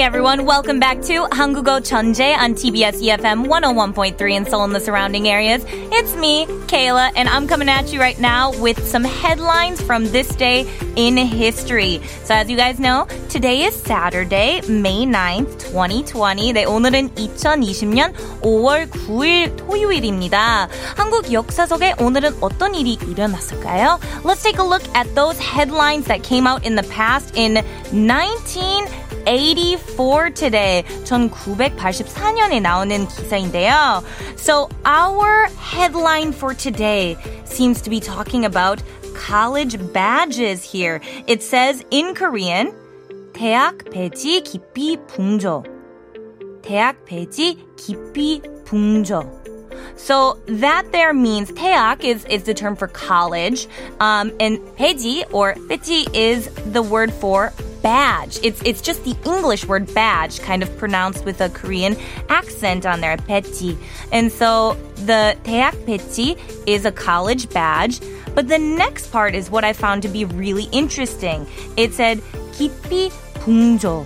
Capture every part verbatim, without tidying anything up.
everyone, welcome back to 한국어 천재 on T B S E F M one oh one point three in Seoul and the surrounding areas. It's me, Kayla, and I'm coming at you right now with some headlines from this day in history. So as you guys know, today is Saturday, May ninth, twenty twenty. 네, 오늘은 이천이십 년 오월 구일 토요일입니다. 한국 역사석에 오늘은 어떤 일이 일어났을까요? Let's take a look at those headlines that came out in the past in nineteen eighty-four today. 천구백팔십사 년에 나오는 기사인데요. So our headline for today seems to be talking about college badges here. It says in Korean, 대학 배지 깊이 붕조. 대학 배지 깊이 붕조. So that there means 대학 is, is the term for college, um, and 배지 or 배지 is the word for badge. It's it's just the English word badge, kind of pronounced with a Korean accent on there, 배지. And so the 대학 배지 is a college badge. But the next part is what I found to be really interesting. It said 깊이 붕조.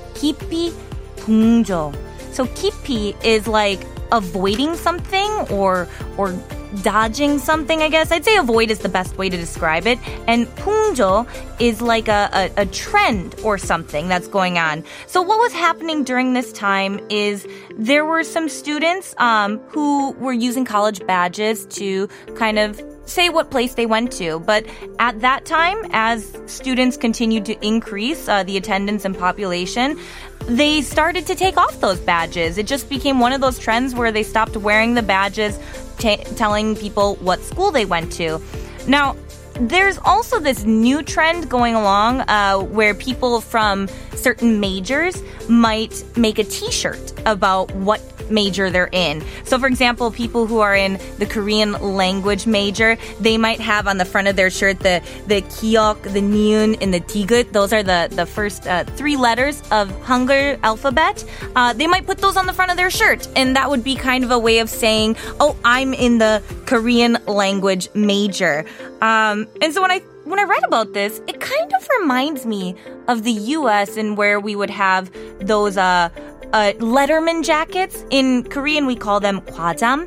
깊이 붕조. So 깊이 is like avoiding something or or dodging something, I guess. I'd say avoid is the best way to describe it. And 붕조 is like a, a, a trend or something that's going on. So what was happening during this time is there were some students um, who were using college badges to kind of say what place they went to. But at that time, as students continued to increase uh, the attendance and population, they started to take off those badges. It just became one of those trends where they stopped wearing the badges, t- telling people what school they went to. Now, there's also this new trend going along uh, where people from certain majors might make a t-shirt about what major they're in. So for example, people who are in the Korean language major, they might have on the front of their shirt the the 기역, the niun, and the 디귿. Those are the, the first uh, three letters of Hangul alphabet. Uh, they might put those on the front of their shirt, and that would be kind of a way of saying, oh, I'm in the Korean language major. Um, and so when I When I read about this, it kind of reminds me of the U S and where we would have those uh, uh, Letterman jackets. In Korean, we call them 과잠.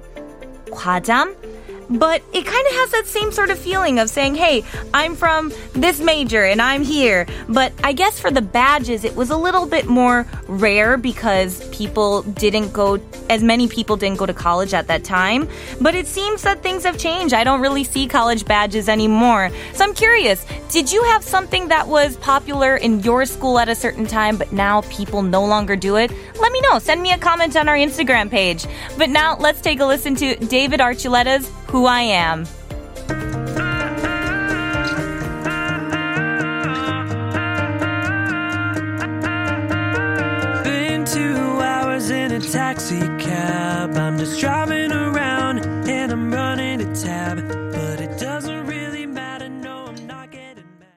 과잠. But it kind of has that same sort of feeling of saying, hey, I'm from this major and I'm here. But I guess for the badges, it was a little bit more rare because people didn't go, as many people didn't go to college at that time. But it seems that things have changed. I don't really see college badges anymore. So I'm curious, did you have something that was popular in your school at a certain time, but now people no longer do it? Let me know. Send me a comment on our Instagram page. But now let's take a listen to David Archuleta's Who I Am. Been two hours in a taxi cab. I'm just driving around and I'm running a tab, but it doesn't really matter. No, I'm not getting mad.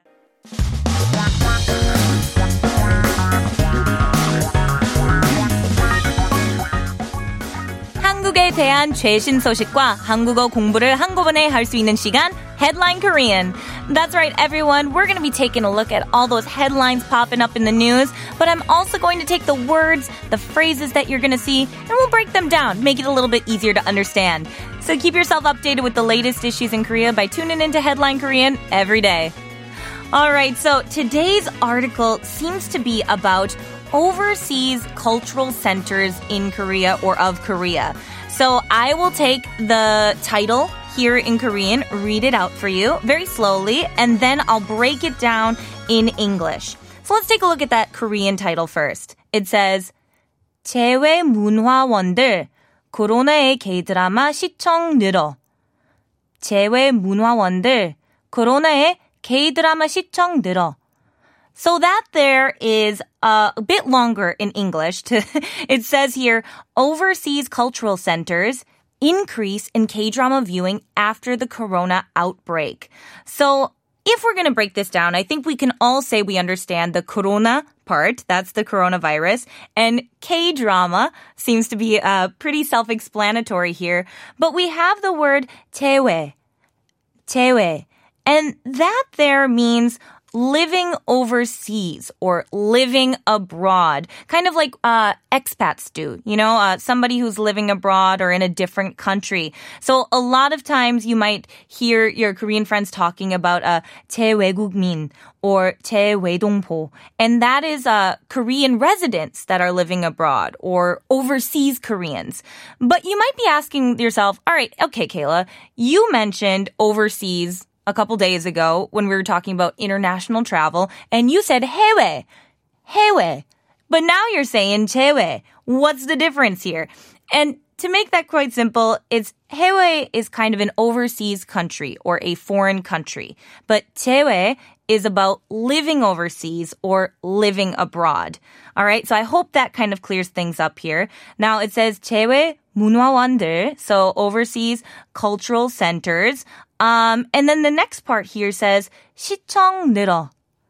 한국에 대한 최신 소식과 한국어 공부를 한꺼번에 할 수 있는 시간, Headline Korean. That's right, everyone. We're going to be taking a look at all those headlines popping up in the news, but I'm also going to take the words, the phrases that you're going to see, and we'll break them down, make it a little bit easier to understand. So keep yourself updated with the latest issues in Korea by tuning into Headline Korean every day. All right, so today's article seems to be about overseas cultural centers in Korea or of Korea. So I will take the title here in Korean, read it out for you very slowly, and then I'll break it down in English. So let's take a look at that Korean title first. It says, 재외 문화원들 코로나의 K-드라마 시청 늘어. 재외 문화원들 코로나의 K-드라마 시청 늘어. So that there is uh, a bit longer in English. To, it says here, overseas cultural centers increase in K-drama viewing after the corona outbreak. So if we're going to break this down, I think we can all say we understand the corona part. That's the coronavirus. And K-drama seems to be uh, pretty self-explanatory here. But we have the word 재외. 재외. And that there means living overseas or living abroad, kind of like uh, expats do, you know, uh, somebody who's living abroad or in a different country. So a lot of times you might hear your Korean friends talking about uh, 재외국민 or 재외동포, and that is uh, Korean residents that are living abroad or overseas Koreans. But you might be asking yourself, all right, okay, Kayla, you mentioned overseas a couple days ago when we were talking about international travel, and you said 해외, 해외. But now you're saying 재외. What's the difference here? And to make that quite simple, it's 해외 is kind of an overseas country or a foreign country. But 재외 is about living overseas or living abroad. All right, so I hope that kind of clears things up here. Now it says 재외 문화원들, so overseas cultural centers. Um, and then the next part here says 시청 늘어,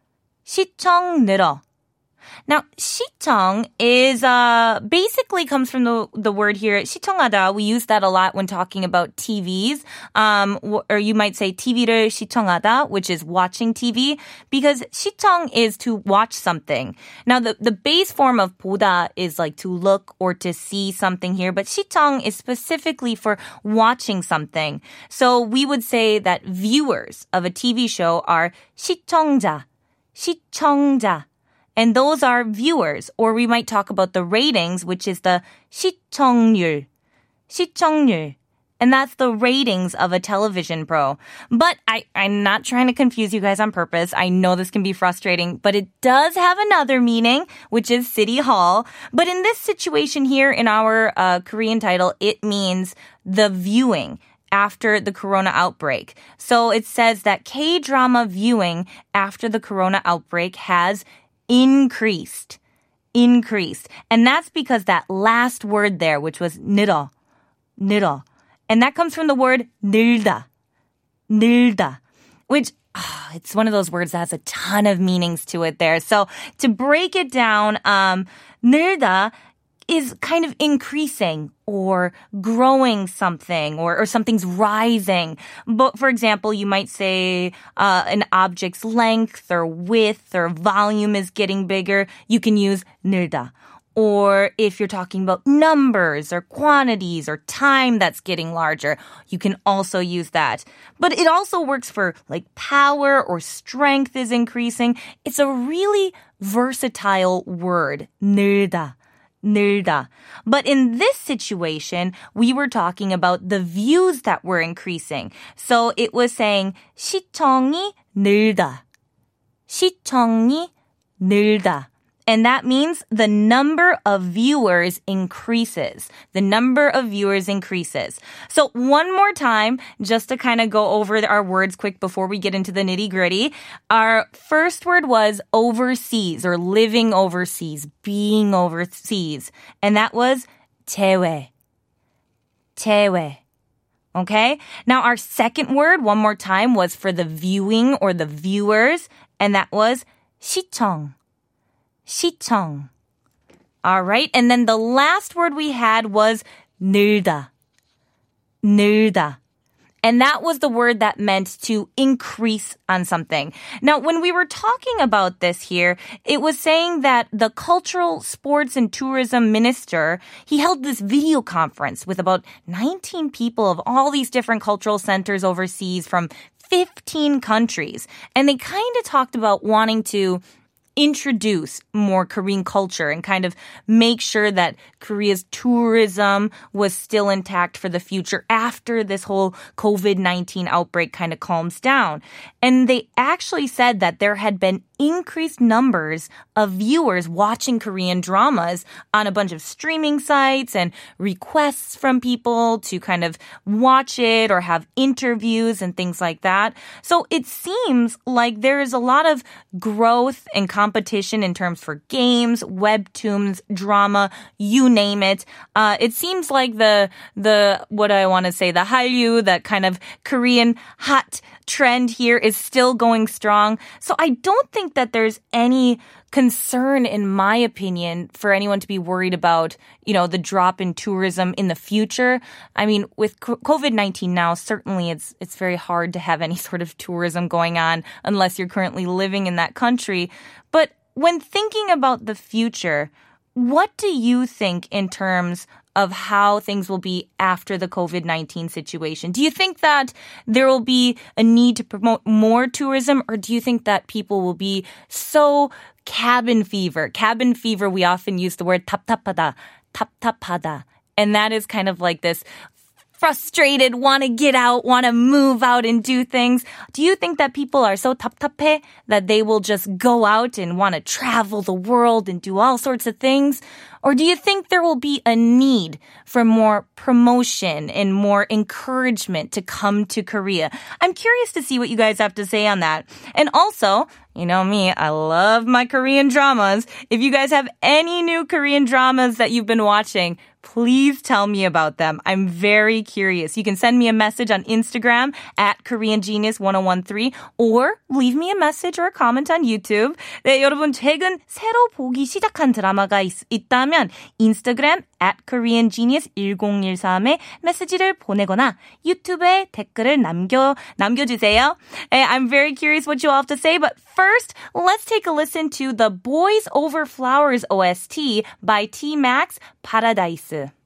시청 늘어. Now, 시청 is uh, basically comes from the the word here, 시청하다. We use that a lot when talking about T Vs. Um, or you might say TV를 시청하다, which is watching T V, because 시청 is to watch something. Now, the, the base form of 보다 is like to look or to see something here, but 시청 is specifically for watching something. So we would say that viewers of a T V show are 시청자, 시청자. And those are viewers, or we might talk about the ratings, which is the 시청률, 시청률. And that's the ratings of a television pro. But I, I'm not trying to confuse you guys on purpose. I know this can be frustrating, but it does have another meaning, which is City Hall. But in this situation here in our uh, Korean title, it means the viewing after the corona outbreak. So it says that K-drama viewing after the corona outbreak has increased, increased. And that's because that last word there, which was 늘어, 늘어. And that comes from the word 늘다, 늘다, which oh, it's one of those words that has a ton of meanings to it there. So to break it down, um, 늘다 is kind of increasing or growing something or, or something's rising. But for example, you might say uh, an object's length or width or volume is getting bigger. You can use 늘다. Or if you're talking about numbers or quantities or time that's getting larger, you can also use that. But it also works for like power or strength is increasing. It's a really versatile word, 늘다. 늘다. But in this situation, we were talking about the views that were increasing. So it was saying 시청이 늘다. 시청이 늘다. And that means the number of viewers increases. The number of viewers increases. So one more time, just to kind of go over our words quick before we get into the nitty gritty. Our first word was overseas or living overseas, being overseas. And that was 재외. 재외. Okay? Now our second word, one more time, was for the viewing or the viewers. And that was 시청. 시청. All right. And then the last word we had was 늘다. 늘다. And that was the word that meant to increase on something. Now, when we were talking about this here, it was saying that the cultural, sports, and tourism minister, he held this video conference with about nineteen people of all these different cultural centers overseas from fifteen countries. And they kind of talked about wanting to introduce more Korean culture and kind of make sure that Korea's tourism was still intact for the future after this whole covid nineteen outbreak kind of calms down. And they actually said that there had been increased numbers of viewers watching Korean dramas on a bunch of streaming sites and requests from people to kind of watch it or have interviews and things like that. So it seems like there is a lot of growth and competition in terms for games, webtoons, drama, you name it. Uh, it seems like the, the, what I want to say, the Hallyu, that kind of Korean hot trend here is still going strong. So I don't think that there's any concern, in my opinion, for anyone to be worried about, you know, the drop in tourism in the future. I mean, with covid nineteen now, certainly it's it's very hard to have any sort of tourism going on unless you're currently living in that country. But when thinking about the future, what do you think in terms of how things will be after the covid nineteen situation? Do you think that there will be a need to promote more tourism, or do you think that people will be so cabin fever? Cabin fever, we often use the word 답답하다, 답답하다. And that is kind of like this frustrated, want to get out, want to move out and do things. Do you think that people are so 답답해 that they will just go out and want to travel the world and do all sorts of things? Or do you think there will be a need for more promotion and more encouragement to come to Korea? I'm curious to see what you guys have to say on that. And also, you know me, I love my Korean dramas. If you guys have any new Korean dramas that you've been watching, please tell me about them. I'm very curious. You can send me a message on Instagram at Korean Genius ten thirteen or leave me a message or a comment on YouTube. 네, 여러분 최근 새로 보기 시작한 드라마가 있, 있다면 인스타그램 at Korean Genius ten13에 메시지를 보내거나 유튜브에 댓글을 남겨, 남겨주세요. I'm very curious what you all have to say, but first, let's take a listen to the Boys Over Flowers O S T by T-Max, Paradise.